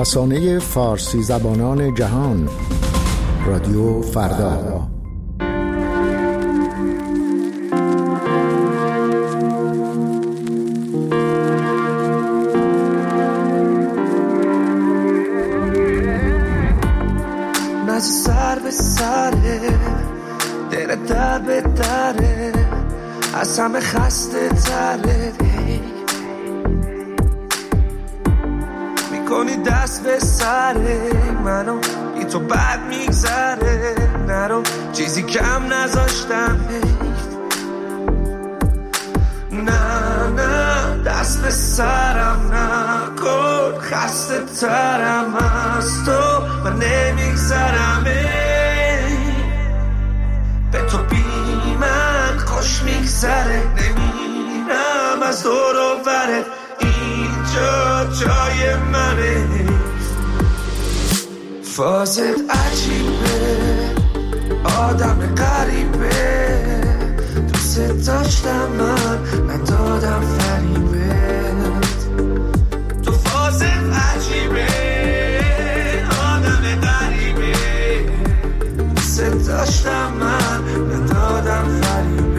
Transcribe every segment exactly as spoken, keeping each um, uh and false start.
رسانه فارسی زبانان جهان، رادیو فردا. مزه سر به سره، دل در به دره، از همه خسته تره، میکنی دست به سره منو، بی تو بد میگذره، نرو چیزی کم نذاشتم، نه نه دست به سرم نکن، خسته ترم از تو من نمیگذرم، به تو بی من خوش میگذره، نمیرم از دور و برت، اینجا جای منه، فازت عجیبه، آدم غریبه، دوست داشتم من ندادم فریبت، تو فازت عجیبه، آدم غریبه، دوست داشتم من ندادم فریبت.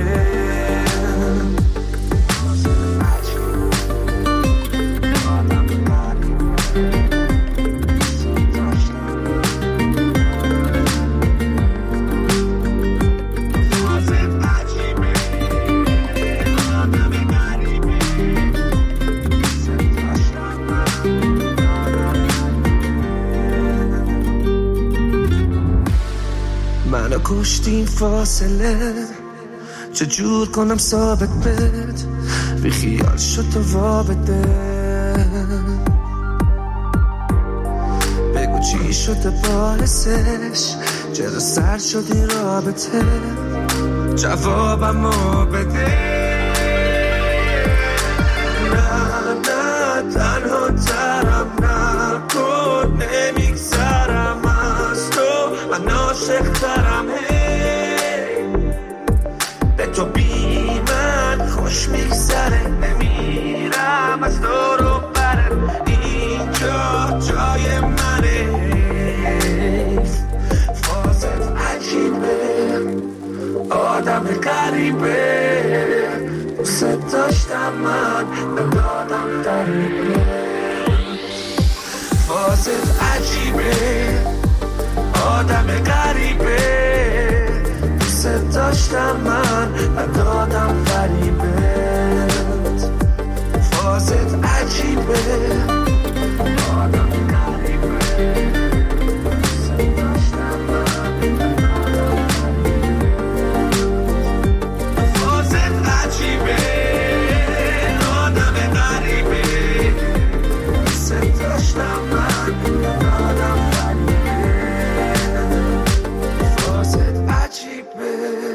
منو کشتیم فاصله، چجور کنم ثابت بد، بی خیال شد تو وابده، بگو چی شده باعثش، چرا سر شد این رابطه، جوابمو بده، نه نه تنها ترم نکن، نمیگذرم از تو من عاشق ترم، به تو بی من خوش میگذره، نمیرم از دور و برت، اینجا جای منه، فازت عجیبه، آدم غریبه، دوست داشتم من ندادم فریبت، فازت عجیبه، آدم غریبه، دوست داشتم من ندادم فریبت، فازت عجیبه، آدم غریبه، دوست داشتم من ندادم فریبت، فازت عجیبه، آدم غریبه، دوست داشتم من ندادم فریبت، فازت عجیبه.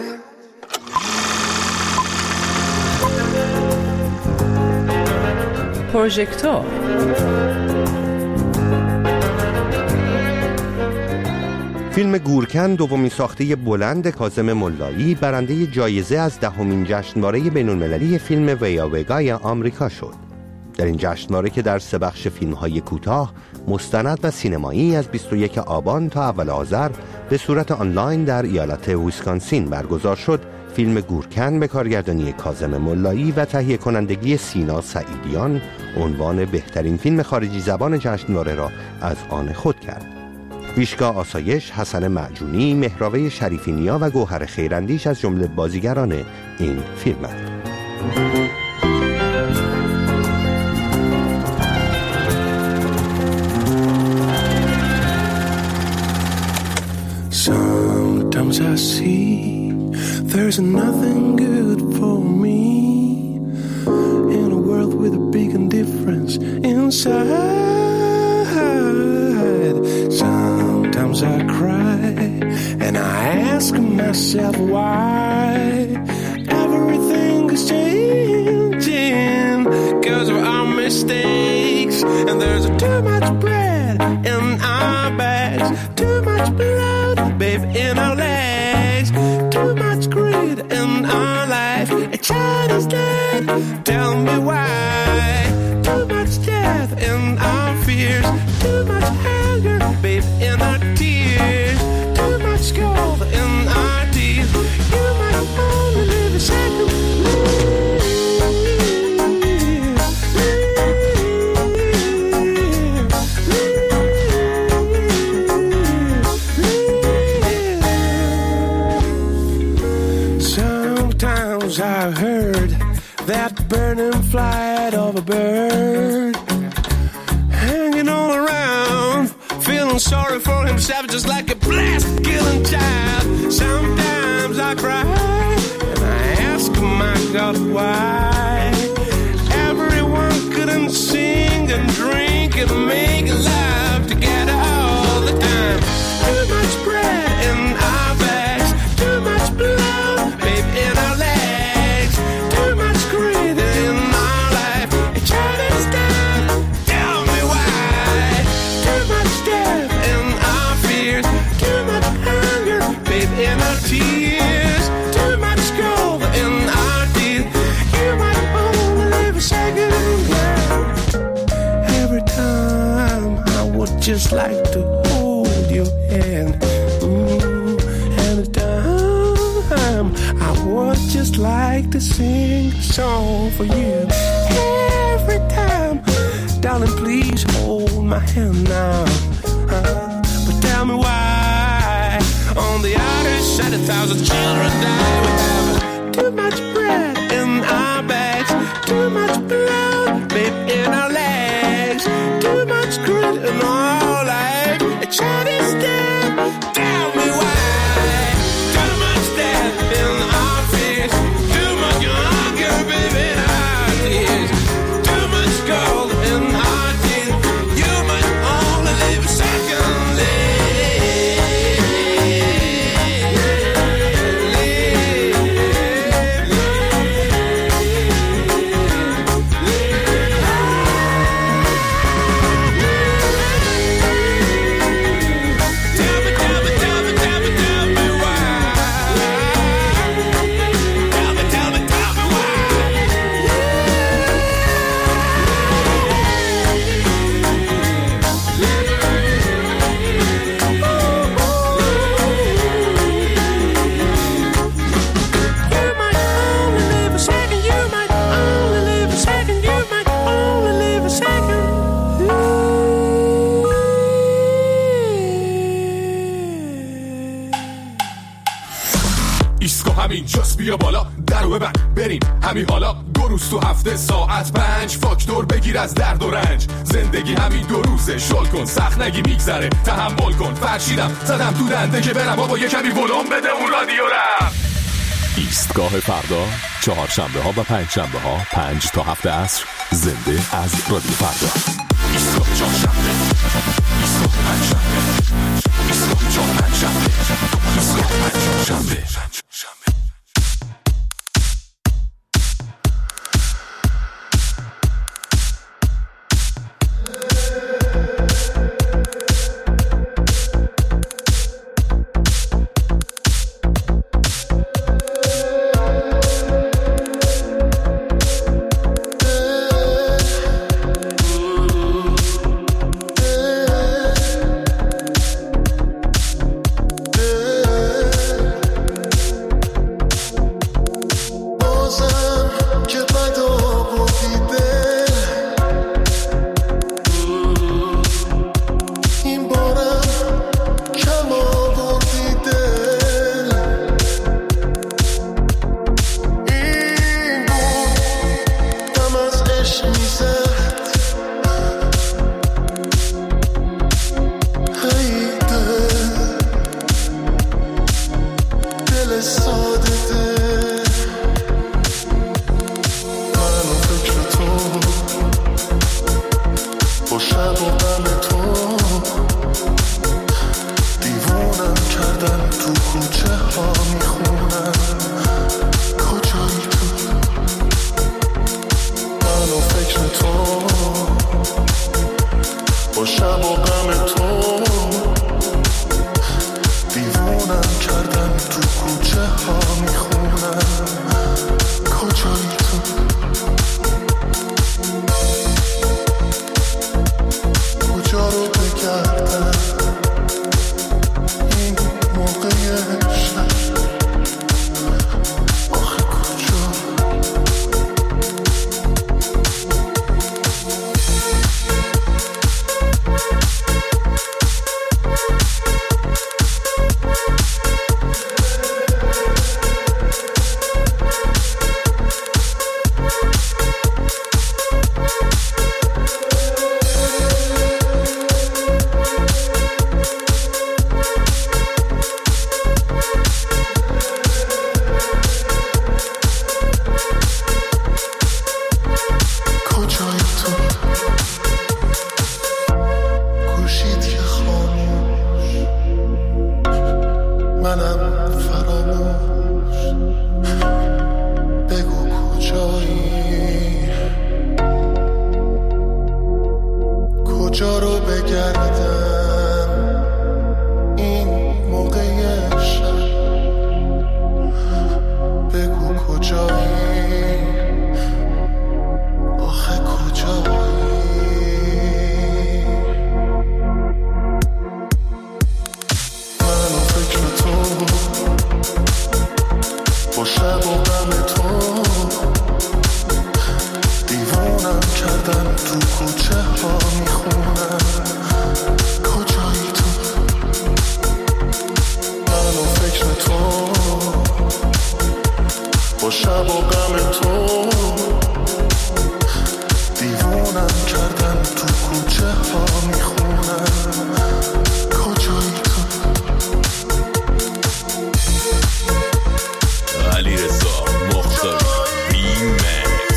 پروژکتور فیلم گورکن، دومین ساخته بلند کاظم ملایی، برنده جایزه از دهمین جشنواره بین‌المللی فیلم ویاوگای آمریکا شد. در این جشنواره که در سه بخش فیلم‌های کوتاه، مستند و سینمایی از بیست و یکم آبان تا اول آذر به صورت آنلاین در ایالت ویسکانسین برگزار شد، فیلم گورکن به کارگردانی کاظم ملایی و تهیه کنندگی سینا سعیدیان عنوان بهترین فیلم خارجی زبان جشنواره را از آن خود کرد. ویشکا آسایش، حسن معجونی، مهراوه شریفی نیا و گوهر خیراندیش از جمله بازیگران این فیلمند. Sometimes I see there's nothing good for me in a world with a big indifference inside. Sometimes I cry and I ask myself why everything is changing because of our mistakes, and there's too much bread in our bags, too much blood, babe, in our legs, too much greed in our life. A child is dead, tell me why. Too much death in our fears, too much Sometimes I heard that burning flight of a bird hanging all around, feeling sorry for himself just like a blast-killing child. Sometimes I cry and I ask my God why everyone couldn't sing and drink and make love together all the time. Too much bread in our bags, too much blood, babe, in our legs, too much greed in our life. It's Chinese stuff, tell me why. Too much death in our fears, too much hunger, babe, in our tears, too much gold in our teeth. You might only live a second, yeah. Every time I would just like to hold your hand, ooh, every time I would just like to sing a song for you. Every time, darling, please hold my hand now. Uh, but tell me why on the other side a thousand children die. We have too much bread in our bags, too much blood, babe, in our legs, too much grit in our life. A Chinese death, tell me why. Too much death in our fears, too much hunger, babe, in our tears, too much gold in our teeth. You might only live a second, اینجاست، بیا بالا درو ببند بریم همین حالا. دو روز تو هفته ساعت پنج، فاکتور بگیر از درد و رنج. زندگی همین دو روزه، شل کن سخت نگی میگذره، تحمل کن. فرشیدم زدم تو دنده که برم بابا یه کمی ولوم بده اون رادیو رم. ایستگاه فردا، چهارشنبه ها و پنج شنبه ها پنج تا هفت عصر، زنده از رادیو فردا. ایستگاه چهارشنبه، ایستگاه پنجشنبه، ایستگاه چهار پنجشنبه، ایستگاه پنجشنبه. با شب و غم تو دیوانم کردن، تو کوچه ها میخونم کجایی تو، من و فکر تو با شب و غم تو دیوانم کردن، تو کوچه ها میخونم کجایی تو. علی رضا مختاری ریمکس.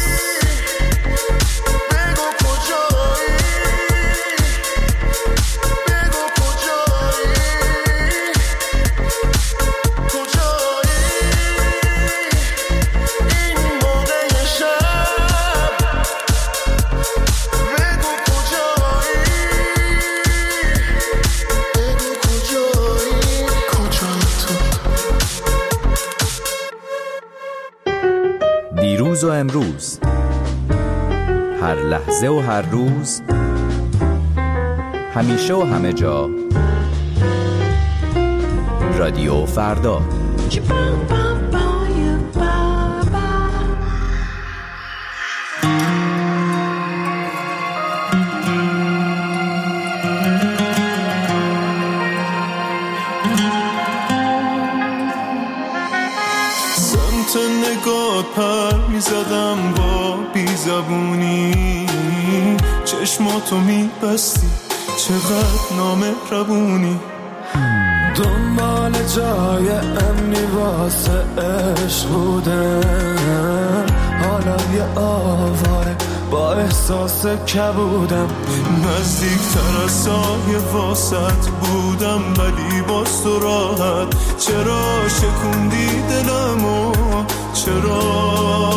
بگو کجایی، بگو کجایی، کجایی این موقع شب، بگو کجایی، بگو کجایی، کجایی تو. دیروز و امروز، هر لحظه و هر روز، همیشه و همه جا، رادیو فردا. سمت نگات پر میزدم با بیزبونی، چشماتو میبستی چقدر نامهربونی، دنبال جای امنی واسه عشق بودم، حالا یه آواره با احساس کبودم، نزدیکتر از سایه واسط بودم ولی باز تو راحت، چرا شکوندی دلمو، چرا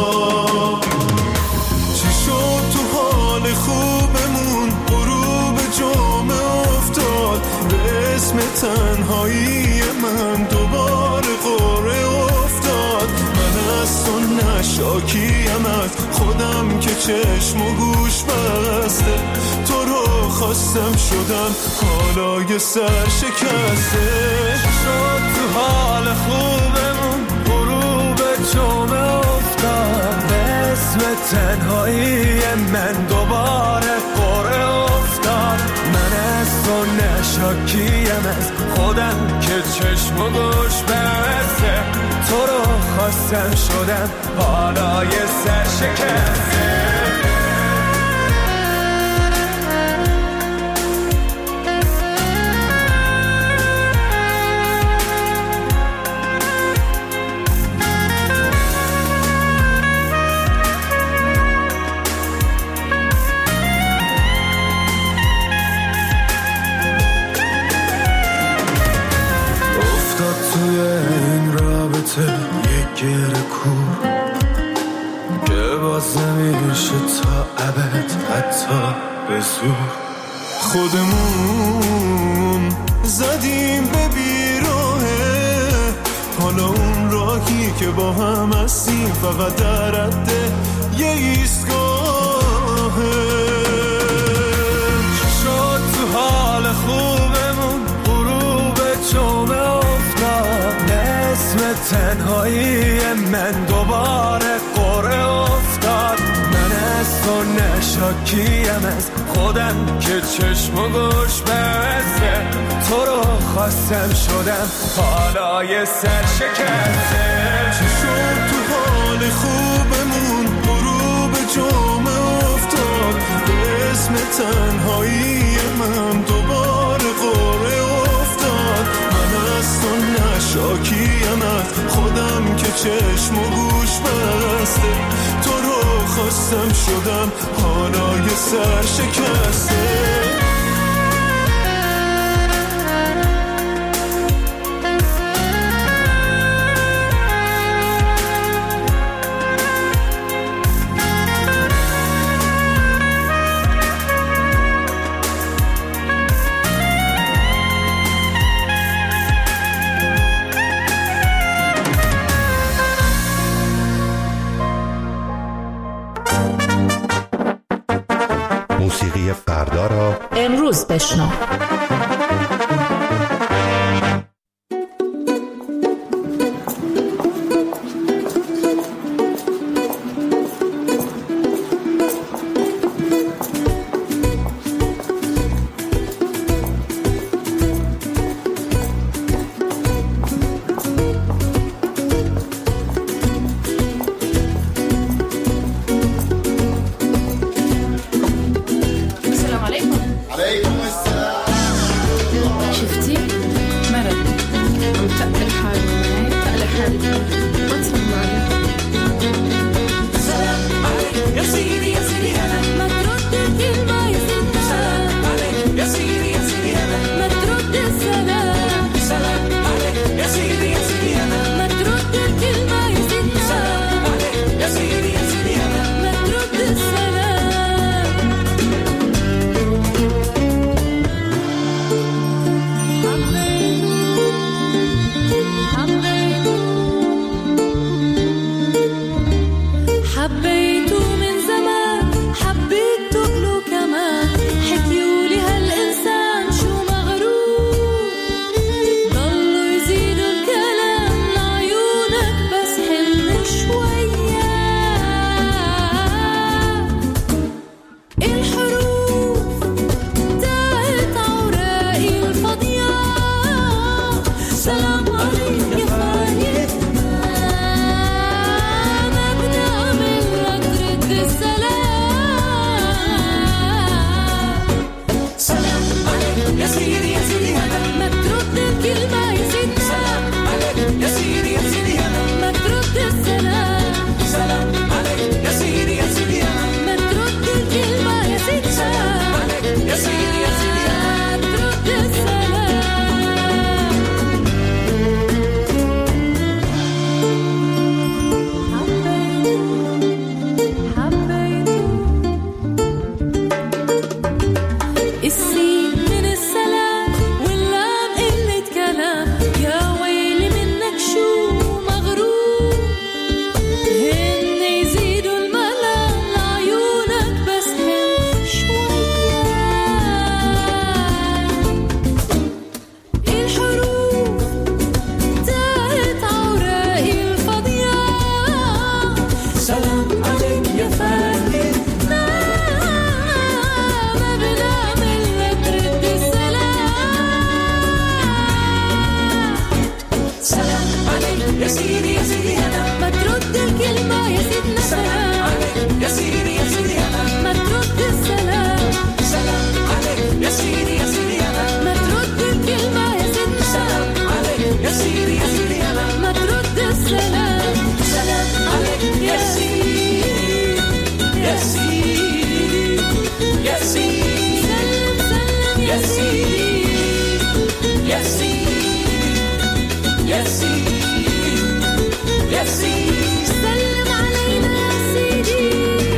چی شد تو حال خوبمون، غروب جمعه افتاد به اسم تنهایی من، دوباره قره افتاد، من از تو نشاکیم از خودم که چشم و گوش بسته، تو رو خواستم شدم حالا یه سر شکسته، شد تو حال خوبمون غروب جمعه افتاد به اسم تنهایی من، دوباره قره افتاد، من از تو نشاکیم از خودم که چشم و گوش بسته، تو رو خواستم شدم حالا یه سر شکسته. توی این رابطه یه گره کور که باز نمیشه تا ابد حتی به زور، خودمون زدیم به بیراهه، حالا اون راهی که با هم هستیم فقط در حد یه ایستگاهه، شد تو حال خوبمون غروب جمعه اسم تنهایی من، دوباره قره افتاد، من از تو نشاکیم از خودم که چشم و گوش بسته، تو رو خواستم شدم حالا یه سر شکسته، چی شد تو حال خوبمون غروب جمعه افتاد به اسم تنهایی من، دوباره قره افتاد، من از تو نشاکیم از خودم که چشم و گوش بسته، تو رو خواستم شدم حالا یه سر شکسته. موسیقی فردا را امروز بشنو. عليك يا سيدي يا سيدي أنا ما ترد الكلمة يا سيدنا سلام عليك يا سيدي يا سيدي أنا ما ترد السلام سلام عليك يا سيدي يا سيدي أنا ما ترد الكلمة يا سيدنا سلام عليك يا سيدي يا سيدي أنا ما ترد السلام سلام عليك يا سيدي يا سيدي يا سيدي سلم سلم يا سيدي يا سيدي يا سيدي يا سيدي سلم علينا يا سيدي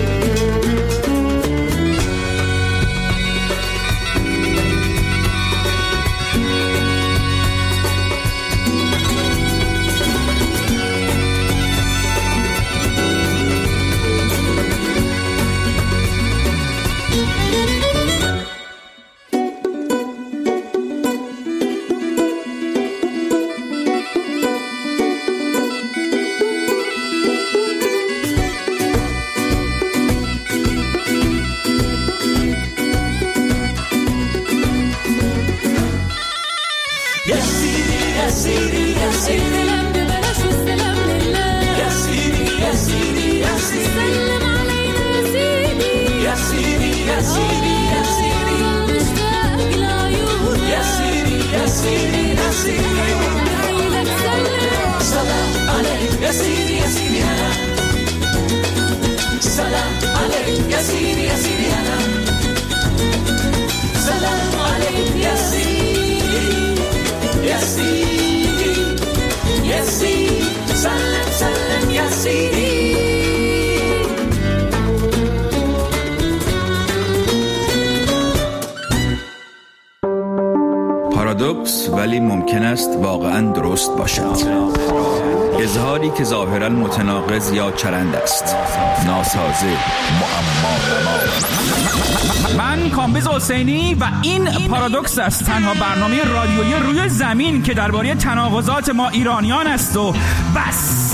پارادوکس ولی ممکن است واقعا درست باشد. اظهاری که ظاهرا متناقض یا چرند است، ناسازه، معما نما. من کامبیز حسینی و این پارادوکس است، تنها برنامه رادیویی روی زمین که درباره تناقضات ما ایرانیان است و بس.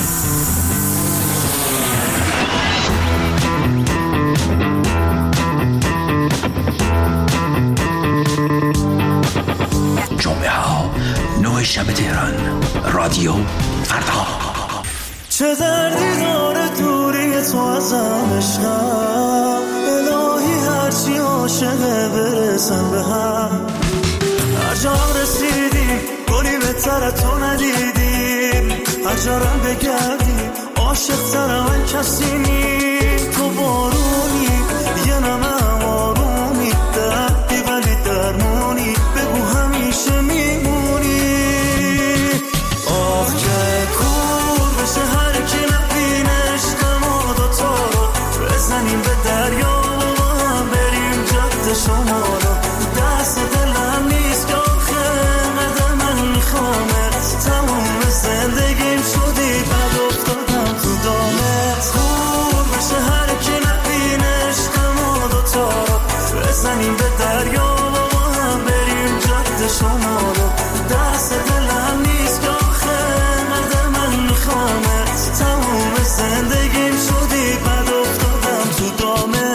جمعه ها نه شب تهران، رادیو فردا. چه دردی داره دوری تو ازم عشقم، الهی هرچی عاشقه برسم به هم. هر جا رسیدی گلی بهتر تو ندیدیم، هر جا رم بگردی عاشق تر من کسی نی. تو بارونی یه نمه آرومی، دردی ولی درمونی، بگو همیشه میمونی. آخ که کور بشه هر کی نبینه عشقم و دوتا رو بزنیم به دریا و هم بریم جاده شما رو. دست دلم نیست که آخه مده من میخوامت، تموم زندگیم شدی بد افتادم تو دامت. کور بشه هر کی نبینه عشقم و دوتا رو بزنیم به دریا و هم بریم جاده شما رو. دست دلم نیست که آخه مده من میخوامت، تموم زندگیم شدی بد افتادم تو دامت.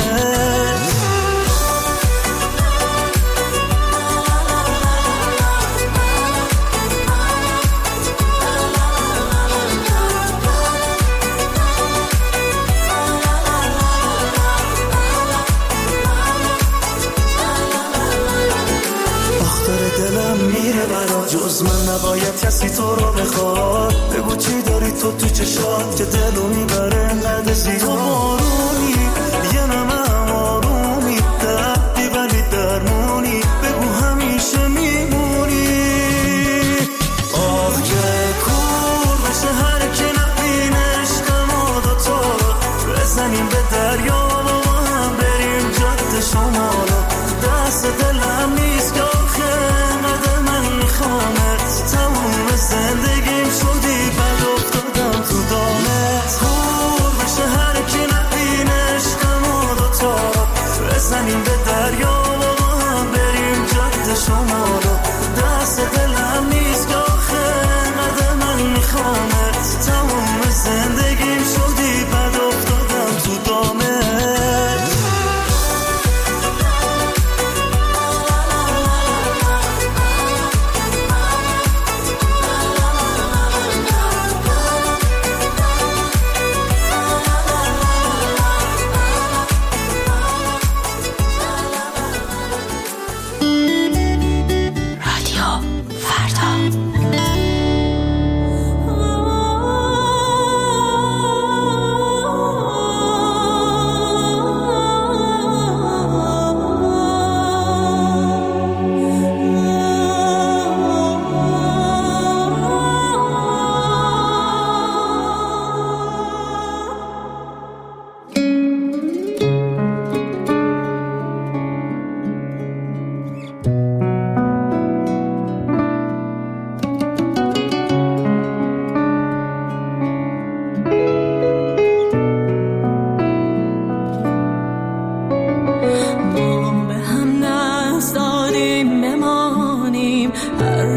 دلم میره برا جز من نباید کسی تو رو بخواد. بگو چی داری تو تو چشات که دلو میبره انقدر زیاد. تو بارونی یه نمه آرومی، دردی ولی درمونی، بگو همیشه میمونی. آخ که کور بشه هر کی نبینه عشقم و دوتا رو بزنیم به دریا و هم بریم جاده شمالو. دست دلم نیست که آخه مده من میخوامت، تموم زندگیم شدی بد افتادم تو دامت. کور بشه هر کی نبینه عشق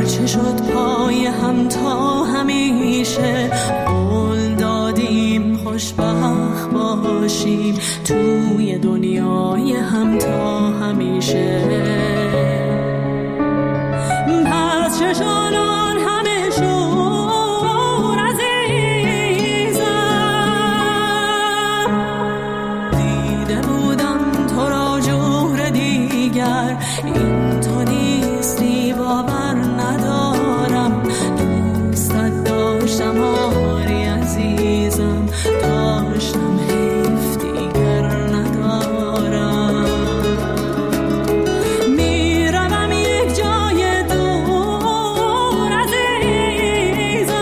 چه شد پای هم تا همیشه، قول دادیم خوشبخت باشیم توی دنیای هم تا همیشه. پس چشان آن همه شور عزیزم، دیده بودم تو را جور دیگر، این تو نیستی باور ندارم، دوستت داشتم آری عزیزم، داشتم حیف دیگر ندارم. میروم یک جای دور عزیزم،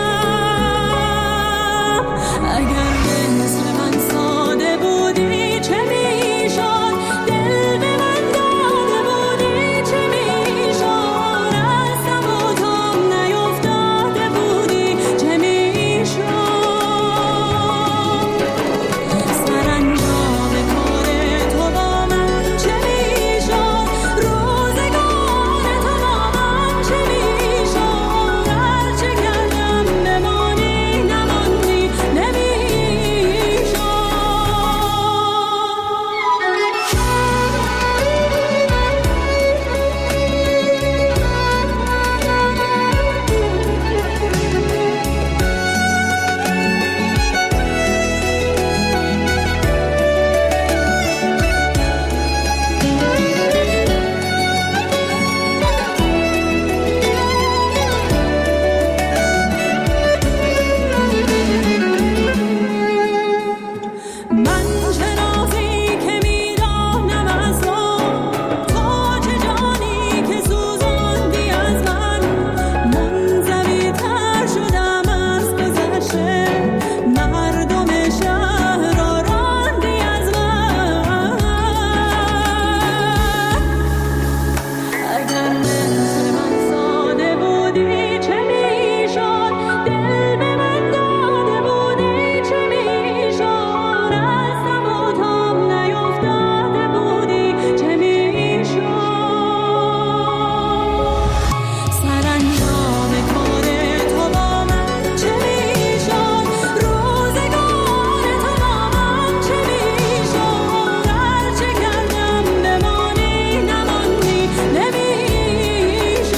اگر مثل من ساده بودی چه میشد، دل به من داده بودی چه میشد، از دم و دم نیفتاده بودی چه میشد، سرانجام کار تو با من چه میشد، روزگار تو با من چه میشد، هرچه کردم بمانی نماندی نمیشد. من چه نازی که میدانم از تو، تو چه جانی که سوزاندی از من، منزوی تر شدم از گذشته، مردم شهر را راندی از من، اگر مثل من ساده بودی چه میشد، دل به من داده بودی چه میشد، از دم و دم نیفتاده بودی چه میشد، سرانجام کار تو با من چه میشد، روزگار تو با من چه میشد، هرچه کردم بمانی نماندی نمیشد.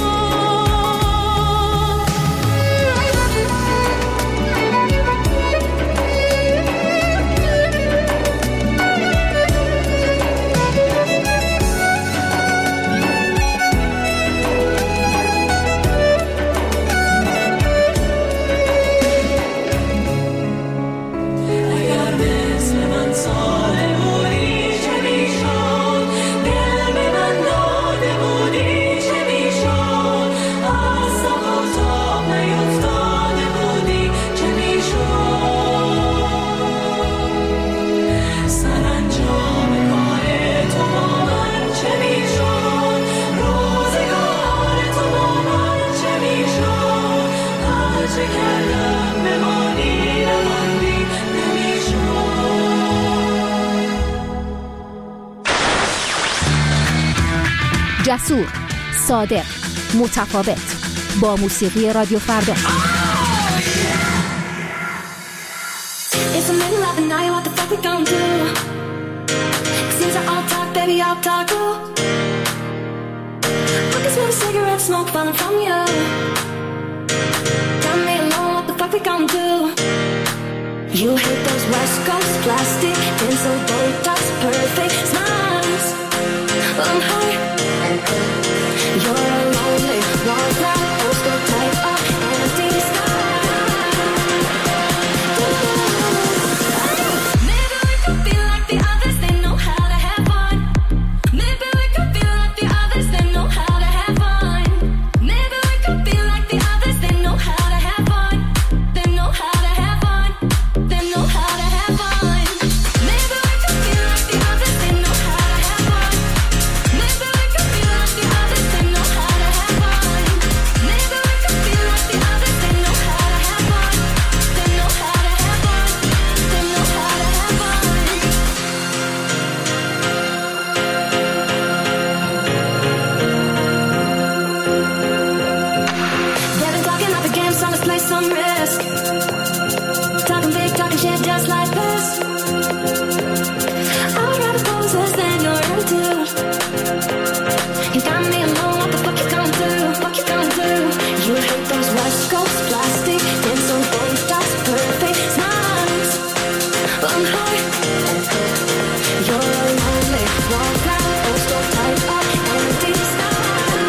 اگر مثل من ساده بودی چه میشد، دل به من داده بودی چه میشد، از دم و دم نیفتاده بودی چه میشد، سرانجام کار تو با من چه میشد، روزگار تو با من چه میشد، هرچه کردم بمانی نماندی نمیشد. جسور، صادق، متفاوت، با موسیقی رادیو فردا. It's the middle of the night, what the fuck we gon' do? Seems like all talk, baby, all talk, ooh. I can smell the cigarette smoke falling from you. Tell me alone, what the fuck we gon' do? You hate those West Coast plastic, pencil, Botox, perfect smiles. I'm high, you're a lonely, one flat, old school type of empty sky. Maybe we could be like the others, they know how to have fun. Maybe we could be like the others, they know how to have fun. Maybe we could be like the others, they know how to have fun. They know how to have fun. They know how to have fun. Maybe we could be like the others, they know how some risk. Talking big, talking shit just like this. I would rather pose less than your attitude. You got me alone, what the fuck you gonna do? Fuck you gonna do? You hate those West Coast plastic tinsel things, that's perfect smiles. But I'm high. You're a lonely wall cloud, oh so tight up, empty style.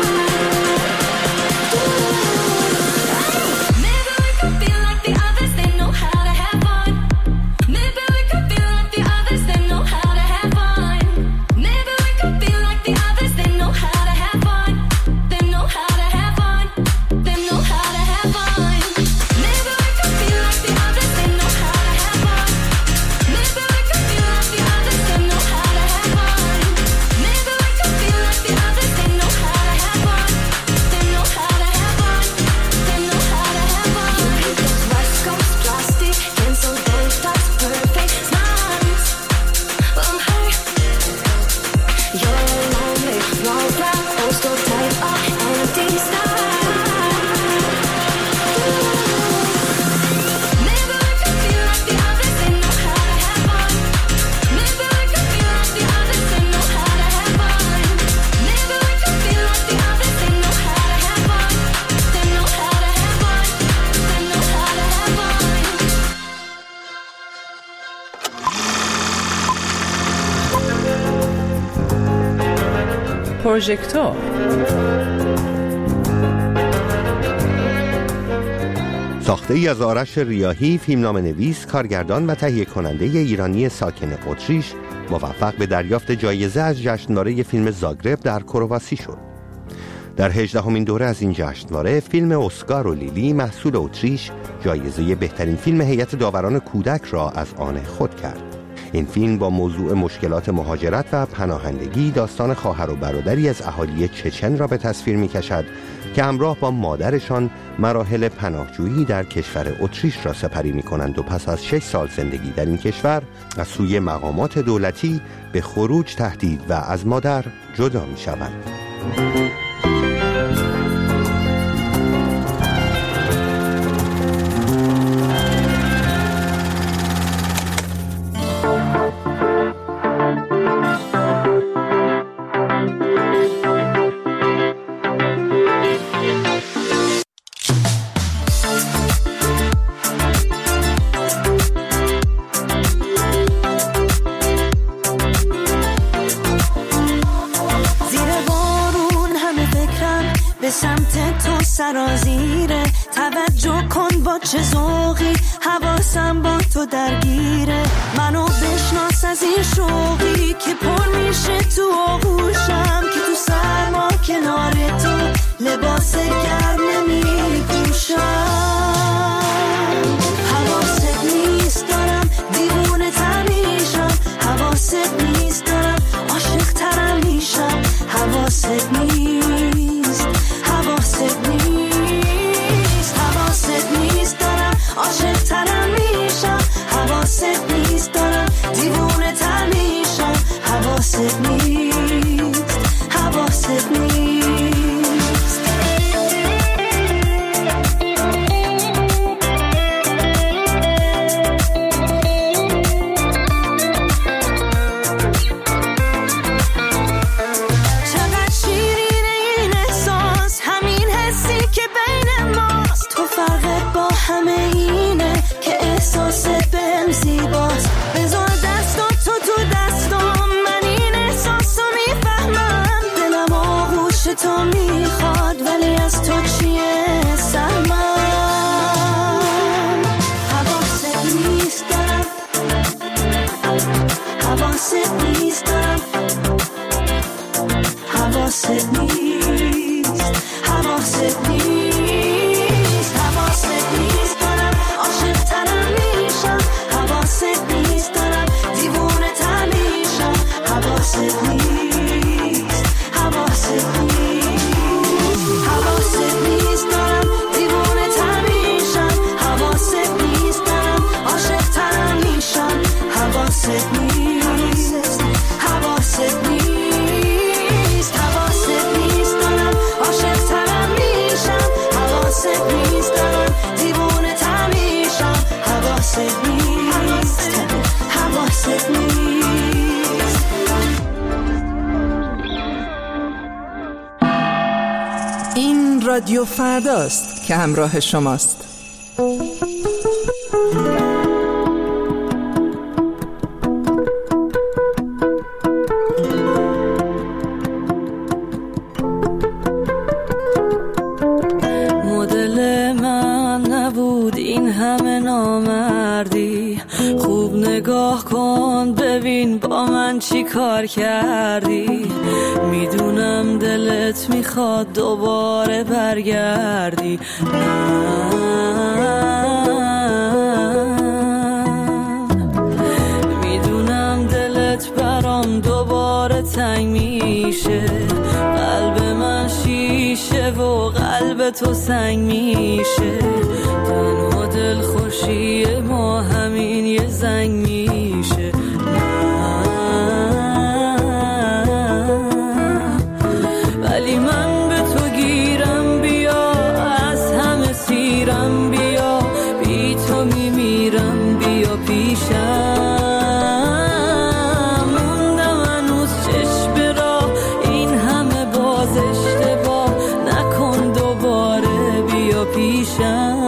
Maybe we could feel like the others, they know how to have fun. Maybe we could feel like the others, they know how to have fun. Maybe we could feel like the others, they know how to have fun. They know how to have fun. They know how to have fun. Maybe we could feel like the others, they know how to have fun. Maybe we could feel like the others, they know how to have fun. Maybe we could feel like the others, they know how to have fun. They know how to have fun. They know how to have fun. You hate those West Coast plastic tinsel things, that's perfect smiles. But I'm high. You're a lonely wall cloud, oh so tight up, empty style. Maybe we could feel like the others, they know how to have fun. Maybe we could feel like the others, they know how to have fun. Maybe we could feel like the others, they know how to have fun. They know how to have fun. They know how to have fun. پروژکتور ساخته ای از آرش ریاحی، فیلمنامه نویس، کارگردان و تهیه کننده ایرانی ساکن اتریش، موفق به دریافت جایزه از جشنواره فیلم زاگرب در کرواسی شد. در هجدهمین دوره از این جشنواره، فیلم اسکار و لیلی محصول اتریش جایزه بهترین فیلم هیئت داوران کودک را از آن خود کرد. این فیلم با موضوع مشکلات مهاجرت و پناهندگی داستان خواهر و برادری از اهالی چچن را به تصویر می‌کشد که همراه با مادرشان مراحل پناهجویی در کشور اتریش را سپری می‌کنند و پس از شش سال زندگی در این کشور از سوی مقامات دولتی به خروج تهدید و از مادر جدا می‌شوند. به سمت تو سرازیره، توجه کن با چه ذوقی، حواسم با تو درگیره، منو بشناس از این شوقی که پر میشه تو آغوشم، که تو سرما کنار تو لباس گرم نمی پوشم. حواست نیست دارم دیوونه تر میشم، حواست نیست دارم عاشق ترم میشم، حواست نیست، حواست نیست، حواست نیست دارم عاشق ترم میشم، حواست نیست دارم دیوونه تر میشم، حواست نیست، حواست نیست. رادیو فرداست که همراه شماست. مدل من نبود این همه نامردی، خوب نگاه کن ببین با من چی کار کردی. میدونم دلت میخواد دوباره برگردی، میدونم دلت برام دوباره تنگ میشه، قلب من شیشه و قلب تو سنگ میشه. تنها دل خوشی ما همین یه زنگ میشه. ولی من به تو گیرم، بیا از همه سیرم، بیا بی تو میمیرم، بیا پیشم. موندم هنوز چشم راه، این همه باز اشتباه نکن دوباره، بیا پیشم.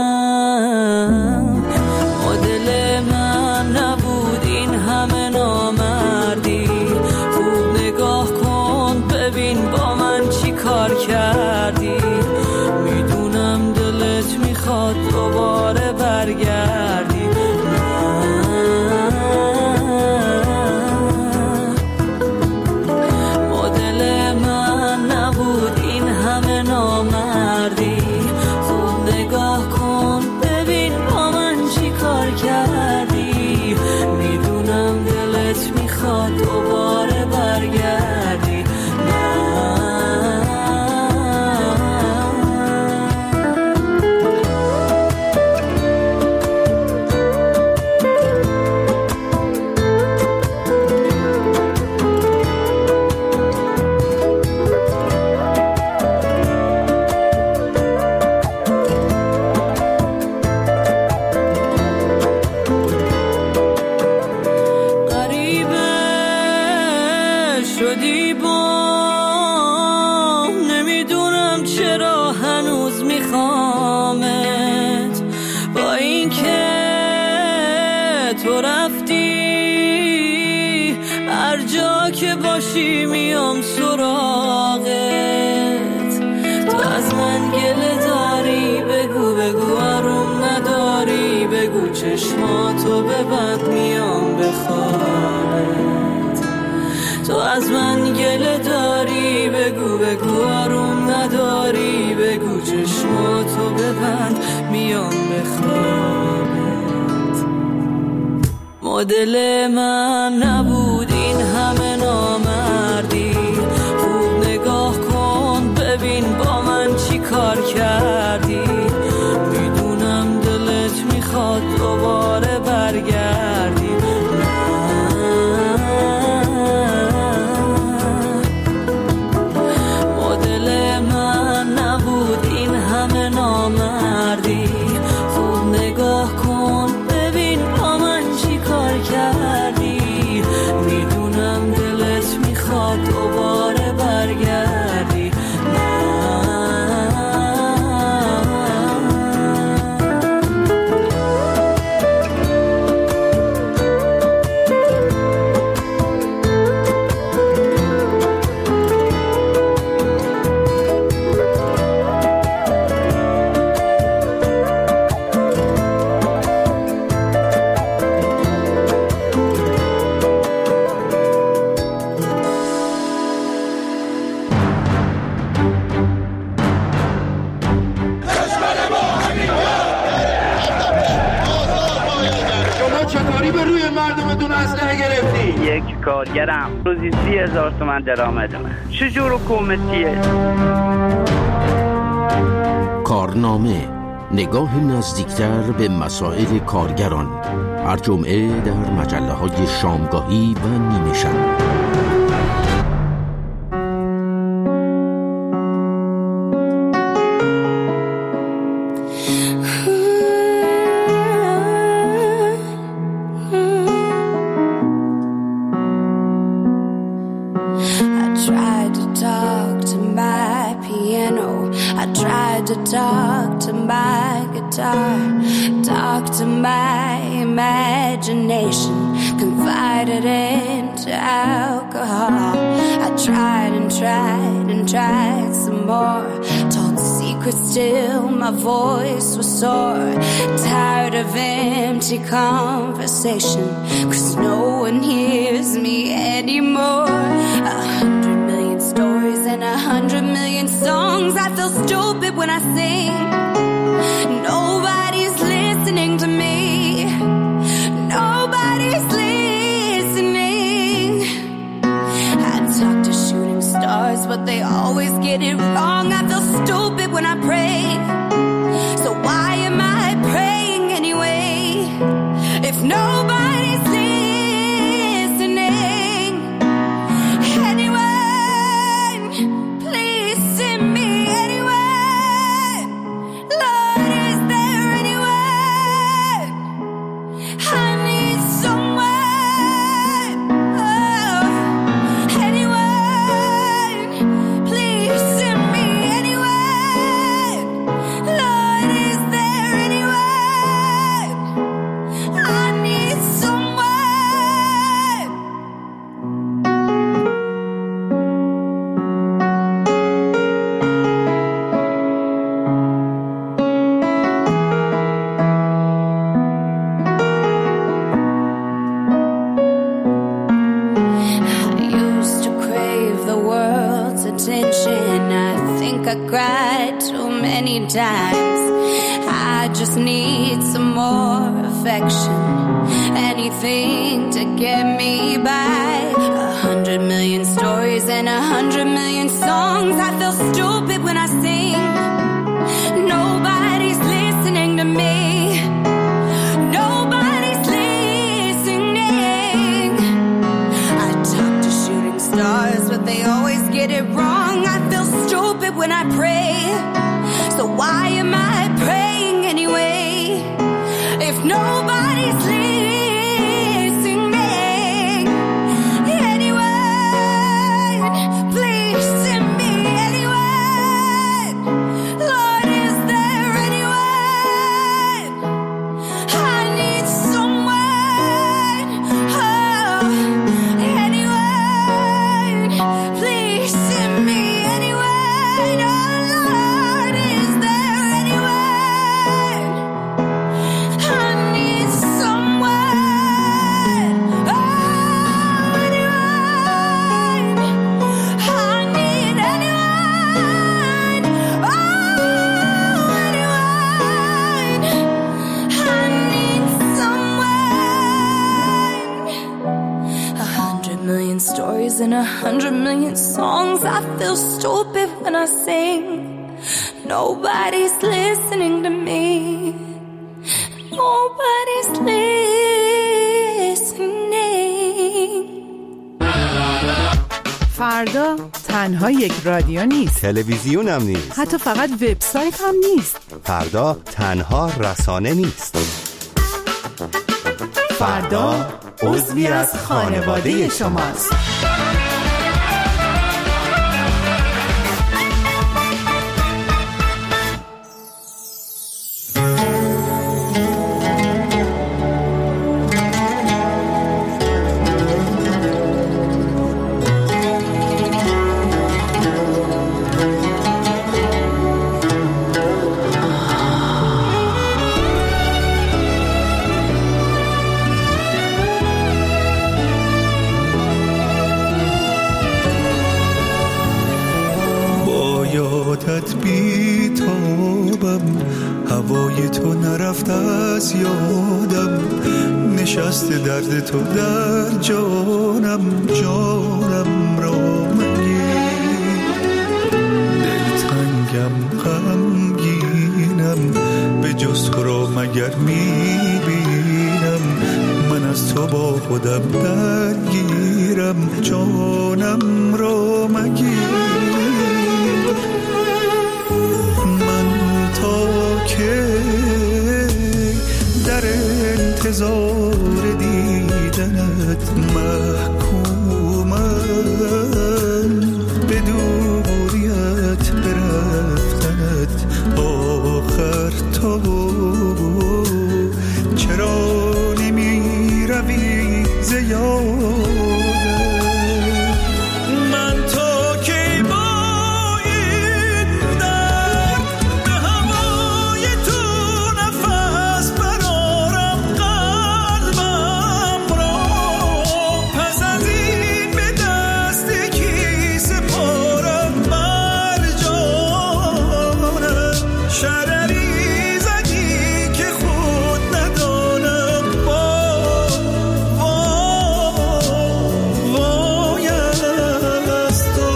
مدل من نبود این همه نامردی، خوب نگاه کن ببین با من چی کار کردی. میدونم دلت میخواد دوباره برگردی، مدل من نبود این همه نامردی، خوب نگاه کن ببین با من چی کار کردی. میدونم دلت میخواد دوباره برگردی. شدی با نمیدونم چرا هنوز میخوامت، با این که تو رفتی هر جا که باشی میام سراغت. تو از من گله داری بگو بگو، آروم نداری بگو، چشماتو ببند میام بخوابت. تو از من گله داری بگو بگو، آروم نداری بگو، چشماتو ببند میام بخوابت. مدل من نبود این همه نامردی، خوب نگاه کن ببین با من چی کار کردی. میدونم دلت میخواد دوباره برگردی، نامردی، خوب نگاه کن ببین با من چی کار کردی. میدونم دلت میخواد دوباره برگردی. یک کارگرم روزی سی هزار تومن درآمدمه. چجور حکومتیه؟ کارنامه، نگاه نزدیکتر به مسائل کارگران، هر جمعه در مجله های شامگاهی و نیمه شب. I tried to talk to my piano. I tried to talk to my guitar, talk to my imagination, confided into alcohol. I tried and tried and tried some more, told secrets till my voice was sore. Tired of empty conversation, 'cause no one hears me anymore. A hundred million stories and a hundred million songs. I feel stupid when I sing. Nobody's listening to me. Nobody's listening. I talk to shooting stars, but they always get it wrong. I feel stupid when I pray. So why am I praying anyway? If nobody's listening, anyone, please send me anyone. Lord, is there anyone? I need someone. Oh, anyone, please send me anyone. Lord, is there anyone? I need someone. I used to crave the world's attention. I think I cried too many times. I just need some more affection, anything to get me by. A hundred million stories and a hundred million songs. I feel stupid when I sing. Nobody's listening to me. Nobody's listening. I talk to shooting stars, but they always get it wrong. I feel stupid when I pray. So why am I praying anyway? If nobody's listening, anyone, please send me anyone. Lord, is there anyone? I need someone. Oh, anyone, please send me anyone. Oh, Lord, is there anyone? I need someone. Oh, anyone. I need anyone. Oh, anyone. I need someone. A hundred million stories and a hundred million songs. I feel stupid when I sing. Nobody's listening to me. Nobody's listening. فردا تنها یک رادیو نیست، تلویزیون هم نیست، حتی فقط وبسایت هم نیست. فردا تنها رسانه نیست. فردا عضوی از خانواده شماست. یادت بی تابم، هوای تو نرفت از یادم، نشست درد تو در جانم، جانم را مگیر. دلتنگم غمگینم، به جز تو را مگر میبینم، من از تو با خودم درگیرم، جانم را مگیر. که در انتظار دیدنت محکومم، به دوریت برفتنت آخر تو چرا نمی روی ز یادم من تا کی با این درد به هوای تو نفس برارم قلبم را پس از این به دست کی سپارم بر جانم شرری زدی که خود ندانم با وای از تو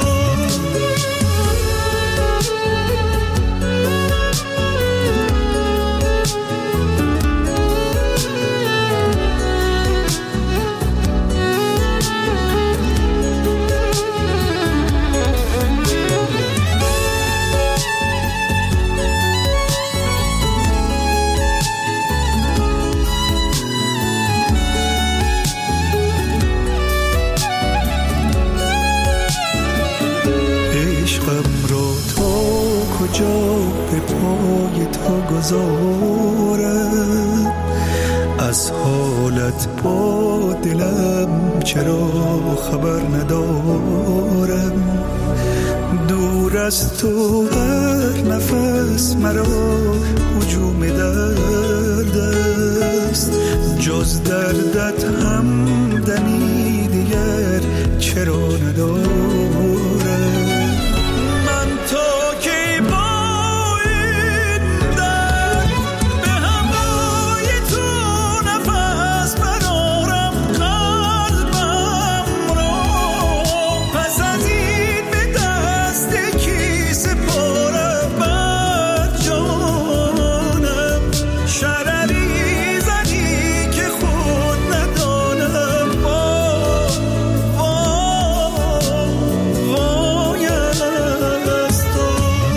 عشقم را تا کجا به پای تو گذارم از حالت با دلم چرا خبر ندارم دور از تو هر نفس مرا هجوم درد است جز دردت هم دمی دیگر چرا ندارم من تا کی با این درد به هوای تو نفس برارم قلبم را پس از این به دست کی سپارم بر جانم شرری زدی که خود ندانم با وای از تو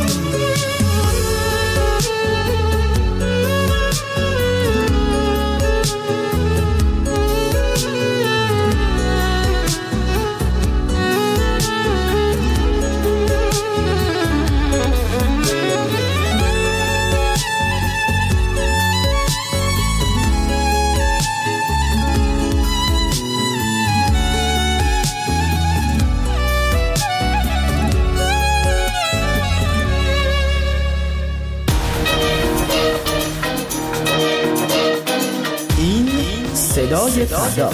این صدای فردا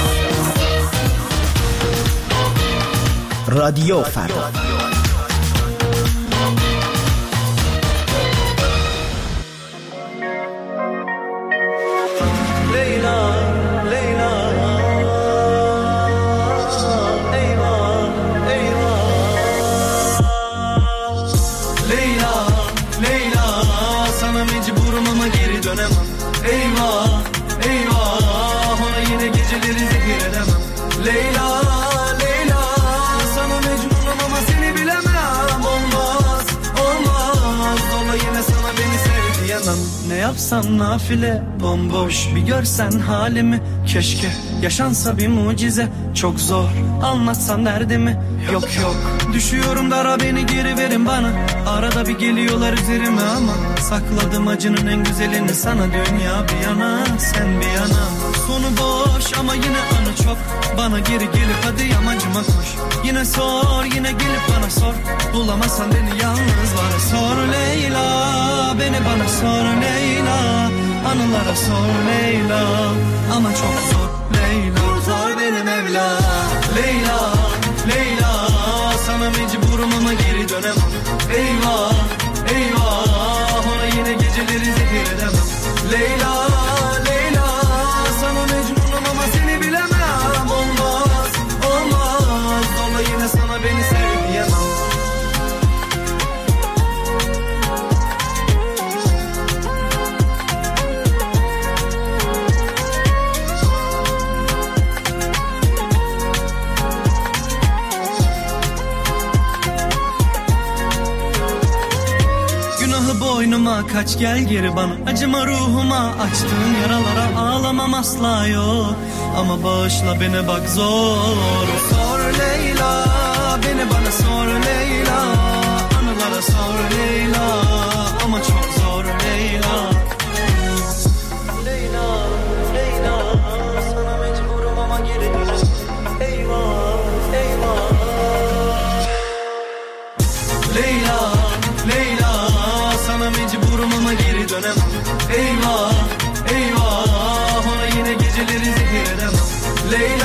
رادیو فردا لیلا لیلا ایوان ایوان لیلا لیلا sana mecburum ama geri dönemem eyvah eyvah ona yine geceleri zehir edemem Leyla Leyla sana mecburum ama seni bilemem olmaz olmaz ona yine sana beni sev diyemem ne yapsam nafile bomboş bir görsen halimi keşke yaşansa bir mucize çok zor anlatsan derdimi yok yok düşüyorum dara beni geri verin bana arada bir geliyorlar üzerime ama sakladım acının en güzelini sana dünya bir yana sen bir yana sonu boş ama yine anı çok bana geri gelip hadi yamacıma koş yine sor yine gelip bana sor bulamazsan beni yalnız var sor Leyla beni bana sor Leyla anılara sor Leyla ama çok zor Leyla kurtar beni Mevla Leyla Leyla sana mecburum ama geri dönemem eyvah eyvah ona yine geceleri zehir edemem Leyla Leyla sana mecburum ama seni bilemem olmaz olmaz ona yine sana beni sev diyemem boynuma kaç gel geri bana acıma ruhuma açtığın yaralara ağlamam asla yok ama bağışla beni bak zor sor Leyla beni bana sor Leyla anılara sor Leyla ama çok zor ama geri dönemem. Eyvah eyvah, ona yine geceleri zehir edemem. Leyla